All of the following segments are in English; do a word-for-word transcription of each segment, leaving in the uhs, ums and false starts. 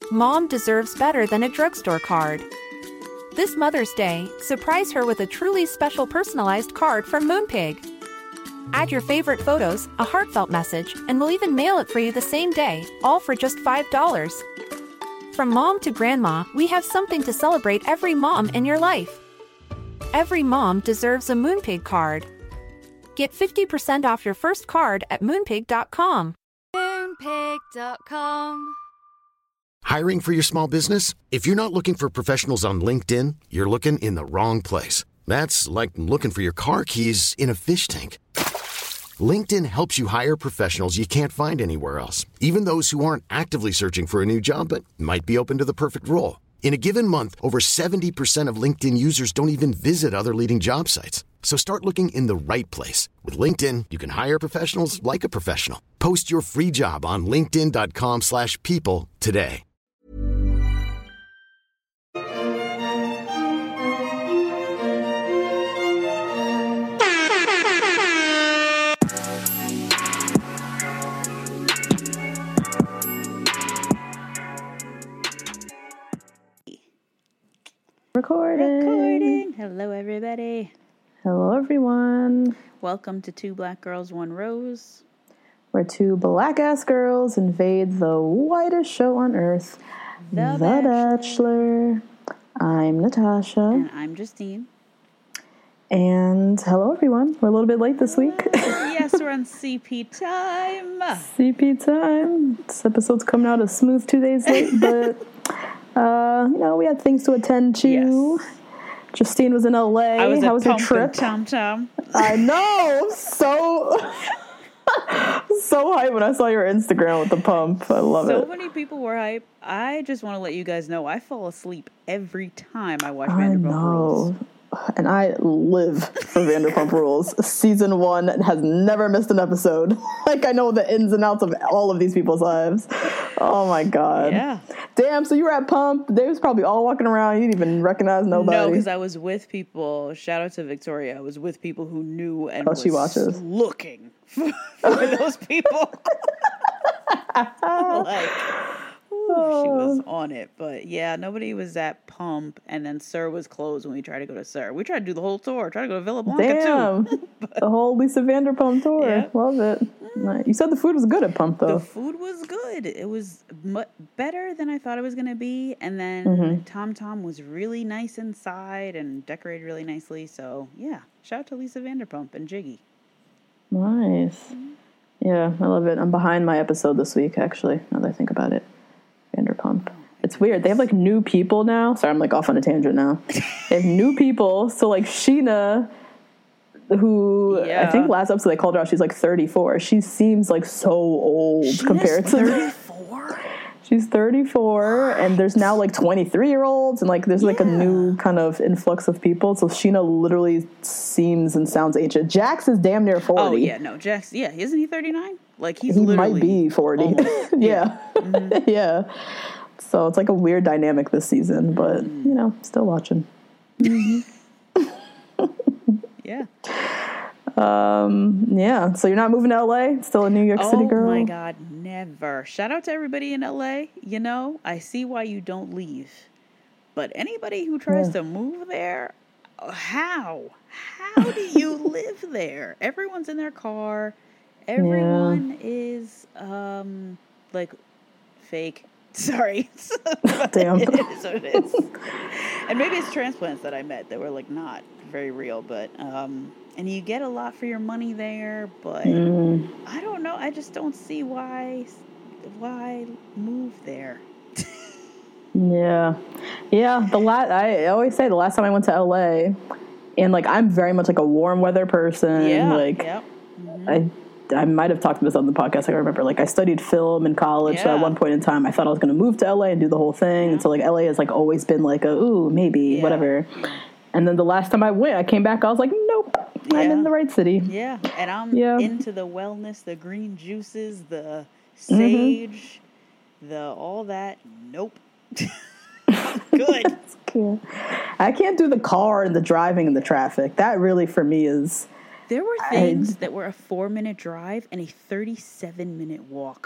Mom deserves better than a drugstore card. This Mother's Day, surprise her with a truly special personalized card from Moonpig. Add your favorite photos, a heartfelt message, and we'll even mail it for you the same day, all for just five dollars. From mom to grandma, we have something to celebrate every mom in your life. Every mom deserves a Moonpig card. Get fifty percent off your first card at moonpig dot com. moonpig dot com. Hiring for your small business? If you're not looking for professionals on LinkedIn, you're looking in the wrong place. That's like looking for your car keys in a fish tank. LinkedIn helps you hire professionals you can't find anywhere else, even those who aren't actively searching for a new job but might be open to the perfect role. In a given month, over seventy percent of LinkedIn users don't even visit other leading job sites. So start looking in the right place. With LinkedIn, you can hire professionals like a professional. Post your free job on linkedin dot com slash people today. Recording. Recording. Hello, everybody. Hello, everyone. Welcome to Two Black Girls, One Rose. Where two black-ass girls invade the whitest show on earth, The, The Bachelor. Bachelor. I'm Natasha. And I'm Justine. And hello, everyone. We're a little bit late this week. Yes, we're on C P time. C P time. This episode's coming out a smooth two days late, but... Uh, you know, we had things to attend to. Yes. Justine was in L A. I was How was your trip? Tom Tom. I know. So, so hype when I saw your Instagram with the pump. I love so it. So many people were hype. I just want to let you guys know I fall asleep every time I watch I Vanderpump know. Rules. And I live for Vanderpump Rules. Season one has never missed an episode. Like, I know the ins and outs of all of these people's lives. Oh, my God. Yeah. Damn, so you were at Pump. They was probably all walking around. You didn't even recognize nobody. No, because I was with people. Shout out to Victoria. I was with people who knew and oh, was she watches. looking for, for those people. Like... Ooh, she was on it, but yeah, nobody was at Pump, and then Sir was closed when we tried to go to Sir. We tried to do the whole tour, tried to go to Villa Blanca Damn. too. But, the whole Lisa Vanderpump tour. Yeah. Love it. Mm. You said the food was good at Pump, though. The food was good. It was mu- better than I thought it was going to be, and then mm-hmm. Tom Tom was really nice inside and decorated really nicely, so yeah, shout out to Lisa Vanderpump and Jiggy. Nice. Mm-hmm. Yeah, I love it. I'm behind my episode this week, actually, now that I think about it. Vanderpump. It's weird. They have like new people now. Sorry, I'm like off on a tangent now. They have new people. So like Sheena, who yeah. I think last episode they called her out, she's like thirty-four. She seems like so old Sheena's compared to thirty-four. She's thirty-four, what? And there's now like twenty-three year olds, and like there's like yeah. a new kind of influx of people. So Sheena literally seems and sounds ancient. Jax is damn near forty. Oh yeah, no, Jax. Yeah, isn't he thirty-nine? Like he's he literally might be forty. Almost, yeah, yeah. Mm-hmm. yeah. So it's like a weird dynamic this season, but mm. you know, still watching. Mm-hmm. yeah. Um. Yeah. So you're not moving to L A? Still a New York oh, City girl? Oh my God, never. Shout out to everybody in L A. You know, I see why you don't leave, but anybody who tries yeah. to move there, how? How do you live there? Everyone's in their car. Everyone yeah. is um like fake. Sorry. Damn. It is what it is. And maybe it's transplants that I met that were like not very real, but um and you get a lot for your money there, but mm. I don't know. I just don't see why why move there. yeah. Yeah, the la- I always say the last time I went to L A, and like I'm very much like a warm weather person. Yeah. Like yep. mm-hmm. I I might have talked about this on the podcast. I remember, like, I studied film in college, yeah. so at one point in time, I thought I was going to move to L A and do the whole thing, yeah. and so, like, L A has, like, always been, like, a, ooh, maybe, yeah. whatever. And then the last time I went, I came back, I was like, nope, yeah. I'm in the right city. Yeah, and I'm yeah. into the wellness, the green juices, the sage, mm-hmm. the all that. Nope. Good. Cool. I can't do the car and the driving and the traffic. That really, for me, is... There were things I, that were a four-minute drive and a thirty-seven minute walk.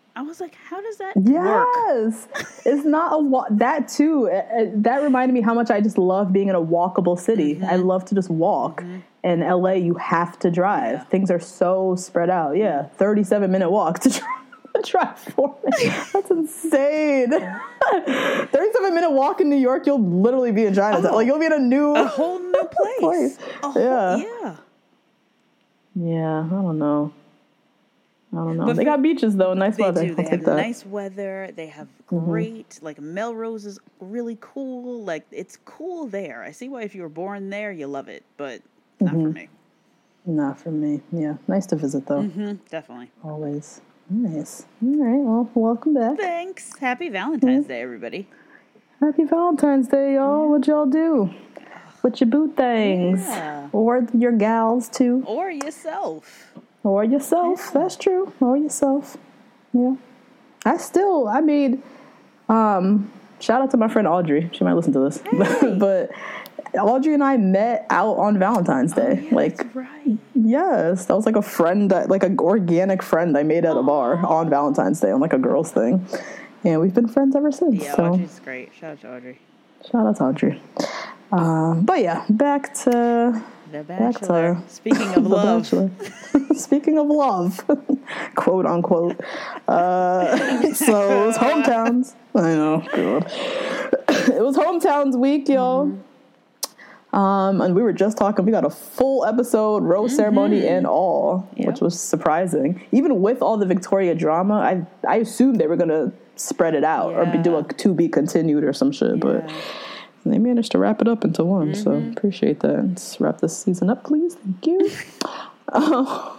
I was like, how does that work? Yes, it's not a wa- that too. It, it, that reminded me how much I just love being in a walkable city. Mm-hmm. I love to just walk. Mm-hmm. In L A, you have to drive. Yeah. Things are so spread out. Yeah, thirty-seven minute walk to drive, drive four minutes. That's insane. thirty-seven minute walk in New York, you'll literally be in Chinatown. Oh, like you'll be in a new, a whole new place. place. A whole, yeah, yeah, yeah. I don't know. I don't know. But they got beaches though, nice they weather. Do. They I'll have take that. nice weather. They have great, mm-hmm. like Melrose is really cool. Like it's cool there. I see why if you were born there, you love it, but not mm-hmm. for me. Not for me. Yeah, nice to visit though. Mm-hmm. Definitely. Always nice. All right. Well, welcome back. Thanks. Happy Valentine's mm-hmm. Day, everybody. Happy Valentine's Day, y'all. What y'all do? With your boo things, yeah. or your gals too, or yourself. Or yourself. Yeah. That's true. Or yourself. Yeah. I still, I made, um, shout out to my friend Audrey. She might listen to this. Hey. But Audrey and I met out on Valentine's Day. Oh, yeah, like, that's right. Yes. That was like a friend, that, like an organic friend I made at a bar on Valentine's Day on like a girls thing. And we've been friends ever since. Yeah, so. Audrey's great. Shout out to Audrey. Shout out to Audrey. Um, but yeah, back to... The Bachelor. Speaking of love. Speaking of love, quote unquote. Uh, so it was hometowns. I know, God. It was hometowns week, y'all. Mm-hmm. Um, and we were just talking. We got a full episode, rose mm-hmm. ceremony and all, yep. which was surprising. Even with all the Victoria drama, I I assumed they were gonna spread it out yeah. or do a to be continued or some shit, yeah. but. They managed to wrap it up into one, mm-hmm. so appreciate that. Let's wrap this season up, please. Thank you. um,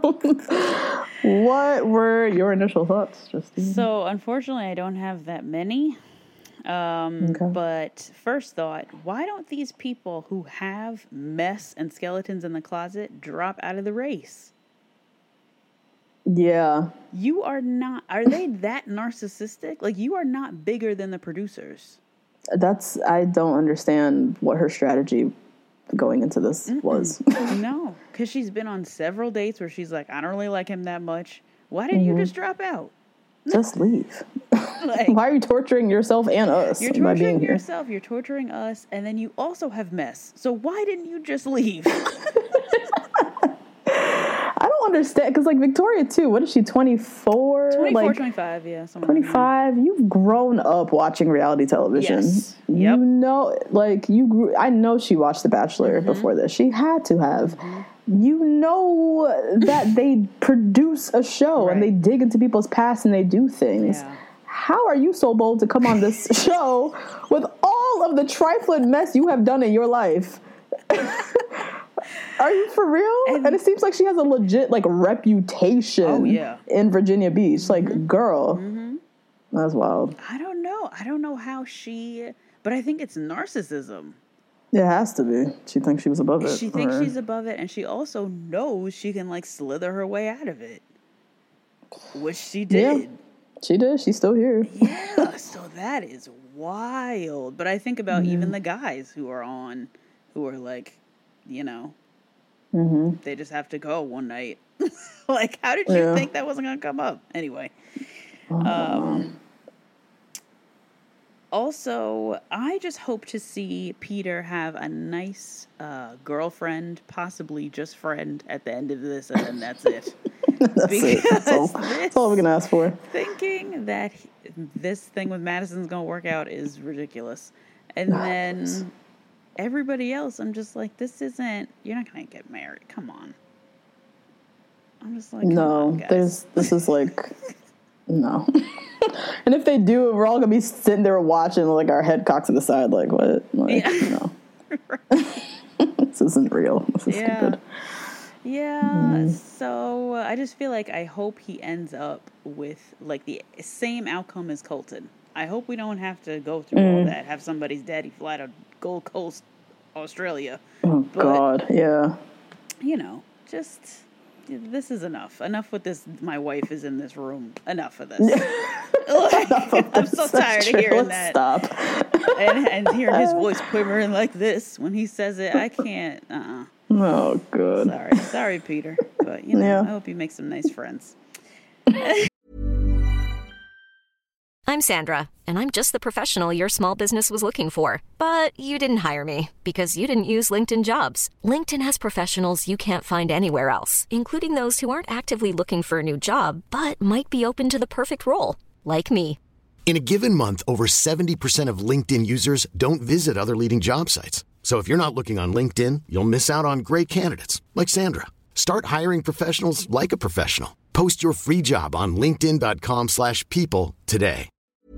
what were your initial thoughts, Justine? So, unfortunately, I don't have that many. Um, okay. But first thought, why don't these people who have mess and skeletons in the closet drop out of the race? Yeah. You are not... Are they that narcissistic? Like, you are not bigger than the producers. That's, I don't understand what her strategy going into this Mm-mm. was. No, because she's been on several dates where she's like, I don't really like him that much. Why didn't mm-hmm. you just drop out? Just leave. Like, why are you torturing yourself and us you're by being here? You're torturing yourself, you're torturing us, and then you also have mess. So why didn't you just leave? I don't understand, because like Victoria too, what is she, twenty-four? twenty-four, like, twenty-five, yeah. twenty-five, like you've grown up watching reality television. Yes. Yep. You know, like you grew, I know she watched The Bachelor mm-hmm. before this. She had to have. Mm-hmm. You know that they produce a show right. and they dig into people's past and they do things. Yeah. How are you so bold to come on this show with all of the trifling mess you have done in your life? Are you for real? And, and it seems like she has a legit like reputation oh, yeah. in Virginia Beach. Mm-hmm. Like, girl, mm-hmm. that's wild. I don't know. I don't know how she, but I think it's narcissism. It has to be. She thinks she was above it. She thinks or... she's above it, and she also knows she can like slither her way out of it, which she did. Yeah, she did. She's still here. Yeah, so that is wild. But I think about mm-hmm. even the guys who are on, who are like, you know, mm-hmm. they just have to go one night. Like, how did you yeah. think that wasn't going to come up? Anyway. Oh, um, also, I just hope to see Peter have a nice uh, girlfriend, possibly just friend, at the end of this, and then that's it. That's it. That's all, that's all we can ask for. Thinking that he, this thing with Madison's going to work out is ridiculous. And then everybody else, I'm just like, this isn't, you're not going to get married. Come on. I'm just like, no, on, guys. there's, this is like, no. And if they do, we're all going to be sitting there watching, like, our head cocked to the side, like, what? Like, yeah. No. This isn't real. This is yeah. stupid. Yeah, mm. so uh, I just feel like I hope he ends up with, like, the same outcome as Colton. I hope we don't have to go through mm. all that, have somebody's daddy fly to Gold Coast, Australia. Oh, but, God, yeah. You know, just, this is enough. Enough with this, my wife is in this room. Enough of this. Like, Enough of I'm this. so tired That's of true. hearing Let's that. Stop. and, and hearing his voice quivering like this when he says it. I can't, uh-uh. Oh, good. Sorry. Sorry, Peter. But, you know, yeah. I hope you make some nice friends. I'm Sandra, and I'm just the professional your small business was looking for. But you didn't hire me because you didn't use LinkedIn Jobs. LinkedIn has professionals you can't find anywhere else, including those who aren't actively looking for a new job, but might be open to the perfect role, like me. In a given month, over seventy percent of LinkedIn users don't visit other leading job sites. So if you're not looking on LinkedIn, you'll miss out on great candidates like Sandra. Start hiring professionals like a professional. Post your free job on linkedin.com slash people today.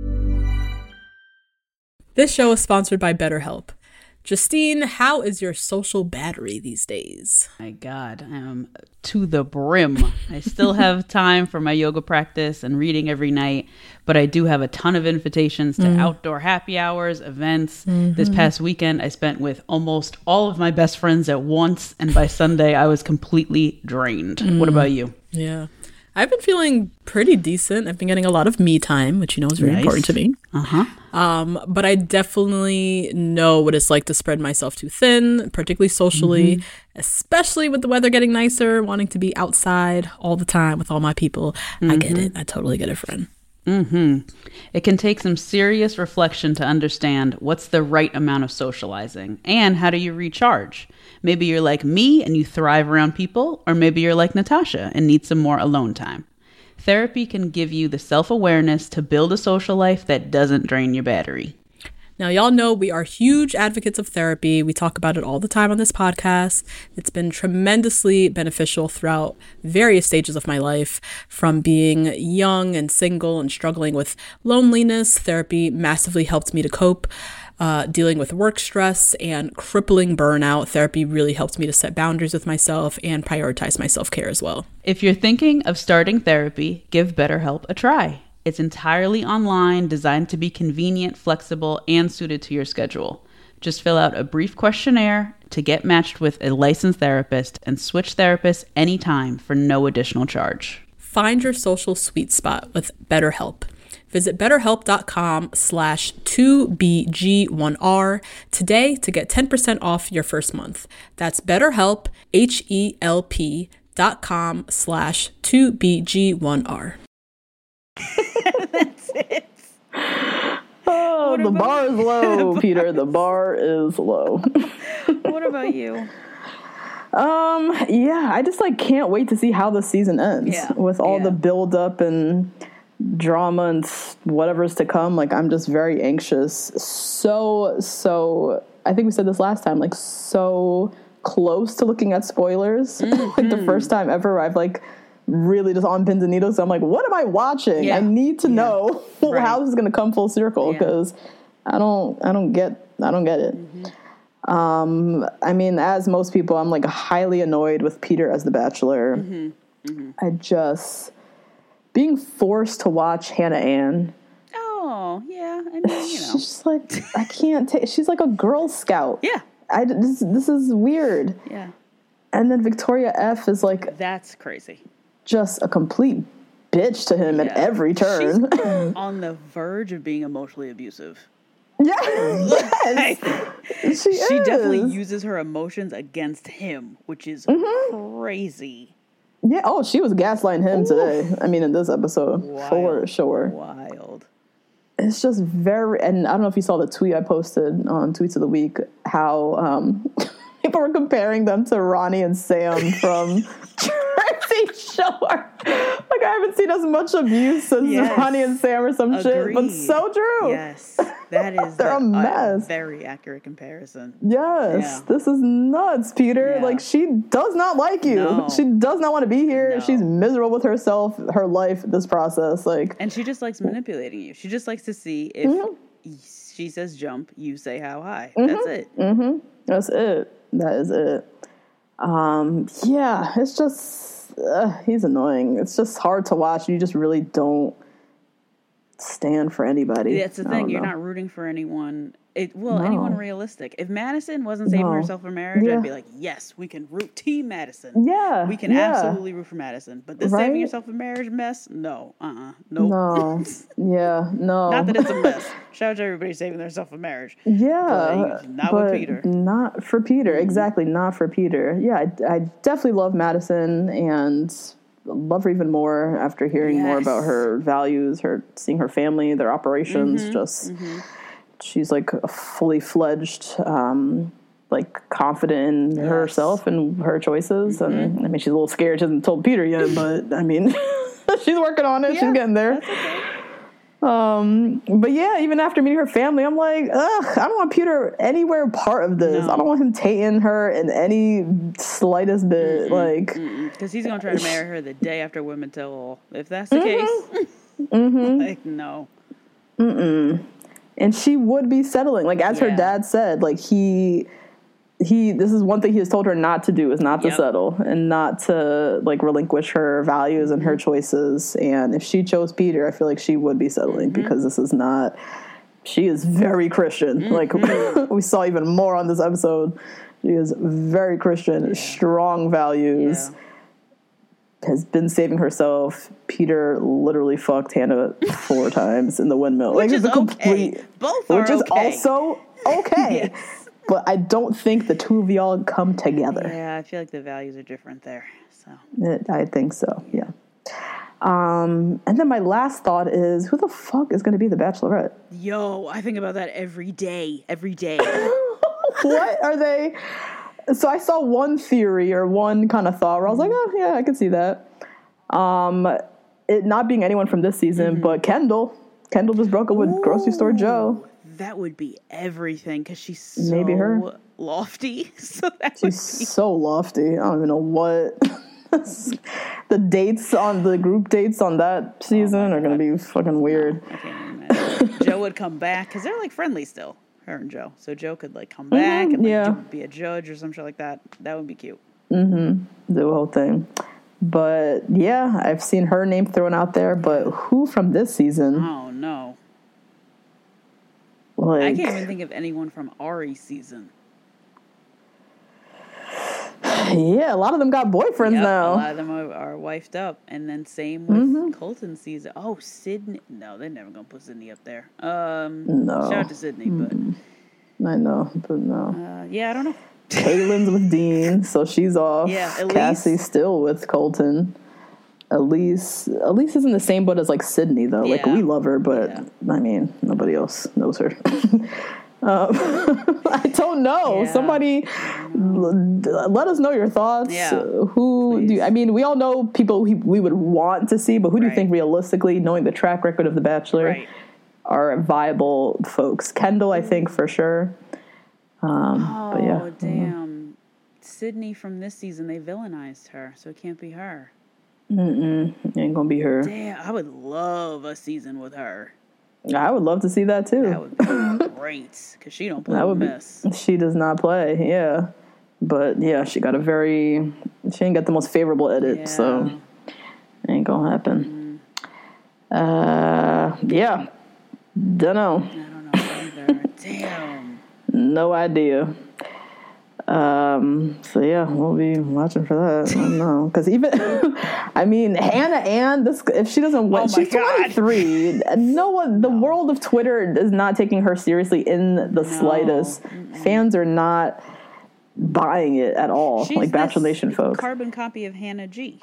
This show is sponsored by BetterHelp. Justine, how is your social battery these days? My God, I am to the brim. I still have time for my yoga practice and reading every night, but I do have a ton of invitations to mm. outdoor happy hours, events. Mm-hmm. This past weekend, I spent with almost all of my best friends at once, and by Sunday, I was completely drained. Mm. What about you? Yeah. I've been feeling pretty decent. I've been getting a lot of me time, which you know is very nice. important to me. Uh-huh. Um, but I definitely know what it's like to spread myself too thin, particularly socially, mm-hmm. especially with the weather getting nicer, wanting to be outside all the time with all my people. Mm-hmm. I get it. I totally get it, friend. Mm-hmm. It can take some serious reflection to understand what's the right amount of socializing and how do you recharge. Maybe you're like me and you thrive around people, or maybe you're like Natasha and need some more alone time. Therapy can give you the self-awareness to build a social life that doesn't drain your battery. Now, y'all know we are huge advocates of therapy. We talk about it all the time on this podcast. It's been tremendously beneficial throughout various stages of my life. From being young and single and struggling with loneliness, therapy massively helped me to cope. Uh, dealing with work stress and crippling burnout, therapy really helped me to set boundaries with myself and prioritize my self-care as well. If you're thinking of starting therapy, give BetterHelp a try. It's entirely online, designed to be convenient, flexible, and suited to your schedule. Just fill out a brief questionnaire to get matched with a licensed therapist and switch therapists anytime for no additional charge. Find your social sweet spot with BetterHelp. Visit betterhelp.com slash 2BG1R today to get ten percent off your first month. That's BetterHelp, H-E-L-P dot com slash 2BG1R. That's it. Oh, what the bar is low, Peter. The bar is low. What about you? Um, yeah, I just like can't wait to see how the season ends yeah. with all yeah. the build up and drama and whatever's to come. Like, I'm just very anxious. So, so I think we said this last time, like so close to looking at spoilers. Mm-hmm. Like the first time ever I've like really just on pins and needles. So I'm like, what am I watching? Yeah. I need to yeah. know right. how this is going to come full circle because yeah. I don't, I don't get, I don't get it. Mm-hmm. Um, I mean, as most people, I'm like highly annoyed with Peter as the Bachelor. Mm-hmm. Mm-hmm. I just being forced to watch Hannah Ann. Oh yeah, I mean, you know, she's just like I can't take. She's like a Girl Scout. Yeah, I this this is weird. Yeah, and then Victoria F is like that's crazy. Just a complete bitch to him yeah. at every turn. She's on the verge of being emotionally abusive. Yeah, yes, she, she is. definitely uses her emotions against him, which is mm-hmm. crazy. Yeah, oh, she was gaslighting him Ooh. today. I mean, in this episode, Wild. for sure. Wild. It's just very, and I don't know if you saw the tweet I posted on Tweets of the Week, how um, people were comparing them to Ronnie and Sam from Jersey Shore. Like, I haven't seen as much abuse as yes. Ronnie and Sam or some Agreed. shit, but so true. Yes, that is They're the, a mess. A very accurate comparison. Yes, yeah. This is nuts, Peter. Yeah. Like, she does not like you. No. She does not want to be here. No. She's miserable with herself, her life, this process. Like, and she just likes manipulating you. She just likes to see if mm-hmm. she says jump, you say how high. Mm-hmm. That's it. Mm-hmm. That's it. That is it. Um, yeah, it's just, uh, he's annoying. It's just hard to watch. You just really don't stand for anybody. That's the thing. You're know. not rooting for anyone. It, well, No. anyone realistic. If Madison wasn't saving No. herself for marriage, Yeah. I'd be like, yes, we can root Team Madison. Yeah. We can yeah. absolutely root for Madison. But this Right? saving yourself for marriage mess, no. Uh-uh. Nope. No. Yeah, no. Not that it's a mess. Shout out to everybody saving themselves for marriage. Yeah. But not but with Peter. Not for Peter. Mm-hmm. Exactly. Not for Peter. Yeah, I, I definitely love Madison and love her even more after hearing yes. more about her values, her seeing her family, their operations. Mm-hmm. Just mm-hmm. she's like a fully fledged, um, like confident in yes. herself and her choices. Mm-hmm. And I mean, she's a little scared. She hasn't told Peter yet, but I mean, she's working on it. Yeah, she's getting there. That's okay. Um, but yeah, even after meeting her family, I'm like, ugh, I don't want Peter anywhere part of this. No. I don't want him taking her in any slightest bit. Mm-mm, like, because he's gonna try to marry her the day after Women Tell All. If that's the mm-hmm. case, mm-hmm. like no. Mm-mm. And she would be settling, like as yeah. her dad said, like he. He, this is one thing he has told her not to do, is not to yep. settle and not to like relinquish her values and her choices. And if she chose Peter, I feel like she would be settling mm-hmm. because this is not, she is very Christian. Mm-hmm. Like we saw even more on this episode. She is very Christian, yeah. strong values, yeah. has been saving herself. Peter literally fucked Hannah four times in the windmill. Which like is it's a complete, okay. Both are which is okay. also okay. yes. But I don't think the two of y'all come together. Yeah, I feel like the values are different there. So it, I think so, yeah. Um, and then my last thought is, who the fuck is going to be the Bachelorette? Yo, I think about that every day, every day. What are they? So I saw one theory or one kind of thought where I was like, oh, yeah, I can see that. Um, it not being anyone from this season, mm-hmm. but Kendall. Kendall just broke up with Ooh. Grocery Store Joe. That would be everything because she's so Maybe her. lofty. So that she's would be... so lofty. I don't even know what. The dates on the group dates on that season oh are going to be fucking weird. No, I can't imagine. Joe would come back because they're like friendly still, her and Joe. So Joe could like come back mm-hmm, and like, yeah. be a judge or some shit like that. That would be cute. Mm-hmm. The whole thing. But yeah, I've seen her name thrown out there. But who from this season? Oh no. Like, I can't even think of anyone from Ari's season. Yeah, a lot of them got boyfriends yep, now. A lot of them are, are wifed up. And then same with mm-hmm. Colton's season. Oh, Sydney. No, they're never going to put Sydney up there. Um, no. Shout out to Sydney, mm-hmm. but... I know, but no. Uh, yeah, I don't know. Kaylin's with Dean, so she's off. Yeah, Elise. Cassie's still with Colton. Elise, Elise is in the same boat as like Sydney though. Yeah. Like we love her, but yeah. I mean nobody else knows her. um, I don't know. Yeah. Somebody l- let us know your thoughts. Yeah. Uh, who Please. do you, I mean? We all know people we, we would want to see, but who do right. you think realistically, knowing the track record of The Bachelor, right. are viable folks? Kendall, I think for sure. Um, oh but yeah. damn! Sydney from this season, they villainized her, so it can't be her. Mm-mm. Ain't gonna be her. Damn, I would love a season with her. I would love to see that too. That would be great because she don't play that would miss. Be, she does not play. Yeah, but yeah, she got a very. She ain't got the most favorable edit, yeah. so ain't gonna happen. Mm. Uh, yeah, don't know. I don't know either. Damn. No idea. Um, so yeah, we'll be watching for that. I don't know. Cause even, I mean, Hannah Ann, this, if she doesn't win, oh she's twenty-three. No one, the no. world of Twitter is not taking her seriously in the no. slightest. Mm-mm. Fans are not buying it at all. She's like Bachelor Nation folks. Carbon copy of Hannah G.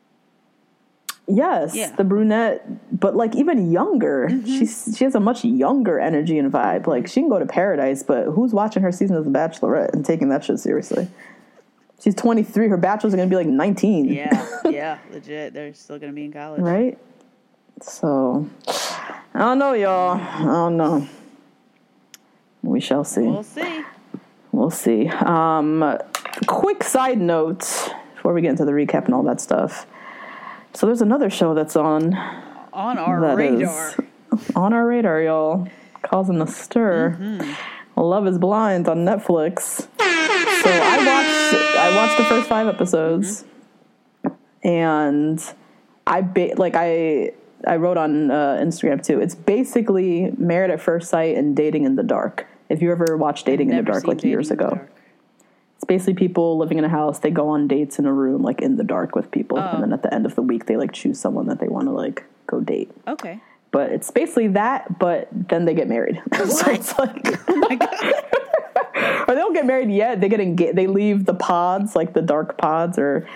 Yes, yeah. the brunette, but like even younger. Mm-hmm. She's she has a much younger energy and vibe. Like she can go to paradise, but who's watching her season of The Bachelorette and taking that shit seriously? She's twenty-three. Her bachelors are gonna be like nineteen. Yeah, yeah, legit. They're still gonna be in college, right? So I don't know, y'all. I don't know. We shall see. We'll see. We'll see. Um, quick side note before we get into the recap and all that stuff. So there's another show that's on. On our radar. On our radar, y'all. Causing a stir. Mm-hmm. Love is Blind on Netflix. So I watched I watched the first five episodes. Mm-hmm. And I ba- like I I wrote on uh, Instagram too. It's basically Married at First Sight and Dating in the Dark. If you ever watched Dating in the Dark like years ago. It's basically people living in a house. They go on dates in a room, like in the dark with people. Oh. And then at the end of the week, they like choose someone that they want to like go date. Okay. But it's basically that, but then they get married. So it's like, oh my God. Or they don't get married yet. They get engaged. They leave the pods, like the dark pods, or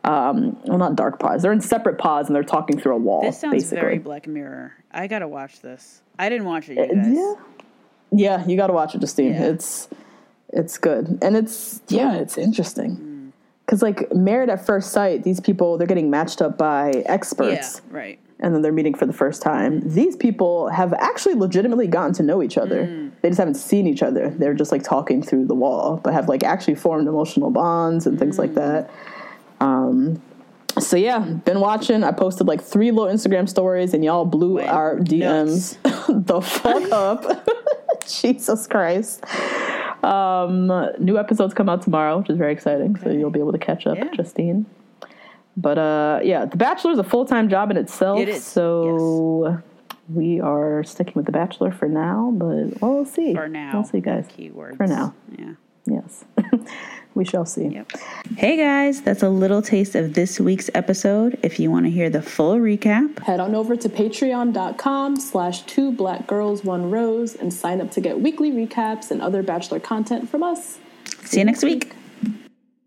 Um, well, not dark pods. They're in separate pods and they're talking through a wall. This sounds basically. very Black Mirror. I gotta watch this. I didn't watch it, you guys. Yeah, yeah, you gotta watch it, Justine. Yeah. It's it's good, and it's yeah, it's interesting because mm. like Married at First Sight, these people they're getting matched up by experts, yeah, right, and then they're meeting for the first time. These people have actually legitimately gotten to know each other. Mm. They just haven't seen each other. They're just like talking through the wall, but have like actually formed emotional bonds and things mm. like that. Um, so yeah, been watching. I posted like three little Instagram stories and y'all blew Wait, our D Ms the fuck up. Jesus Christ. Um, new episodes come out tomorrow, which is very exciting. Okay. So you'll be able to catch up, yeah. Justine. But uh, yeah, The Bachelor is a full-time job in itself. It is. So yes. We are sticking with The Bachelor for now, but we'll see. For now. We'll see, guys. Keywords. For now. Yeah. Yes. We shall see. Yep. Hey guys, that's a little taste of this week's episode. If you want to hear the full recap, head on over to patreon.com slash two black girls, one rose and sign up to get weekly recaps and other Bachelor content from us. See, see you next week. week.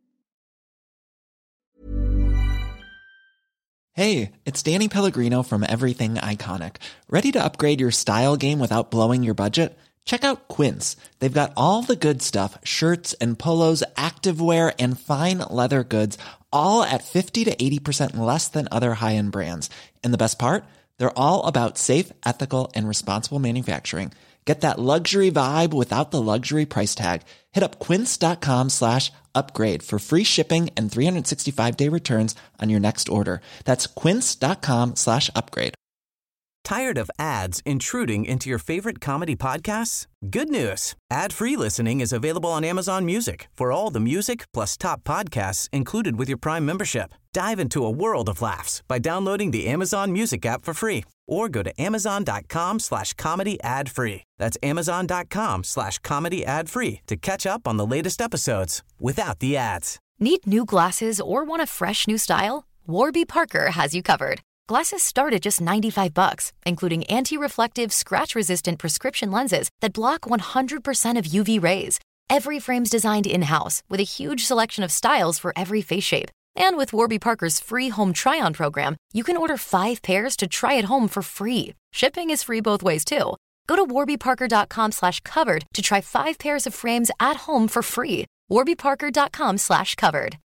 Hey, it's Danny Pellegrino from Everything Iconic. Ready to upgrade your style game without blowing your budget? Check out Quince. They've got all the good stuff, shirts and polos, activewear, and fine leather goods, all at fifty to eighty percent less than other high-end brands. And the best part? They're all about safe, ethical, and responsible manufacturing. Get that luxury vibe without the luxury price tag. Hit up quince.com slash upgrade for free shipping and three sixty-five day returns on your next order. That's quince.com slash upgrade. Tired of ads intruding into your favorite comedy podcasts? Good news. Ad-free listening is available on Amazon Music for all the music plus top podcasts included with your Prime membership. Dive into a world of laughs by downloading the Amazon Music app for free or go to amazon.com slash comedy ad free. That's amazon.com slash comedy ad free to catch up on the latest episodes without the ads. Need new glasses or want a fresh new style? Warby Parker has you covered. Glasses start at just ninety-five bucks, including anti-reflective, scratch-resistant prescription lenses that block one hundred percent of U V rays. Every frame's designed in-house with a huge selection of styles for every face shape. And with Warby Parker's free home try-on program, you can order five pairs to try at home for free. Shipping is free both ways, too. Go to warbyparker.com slash covered to try five pairs of frames at home for free. warbyparker.com slash covered.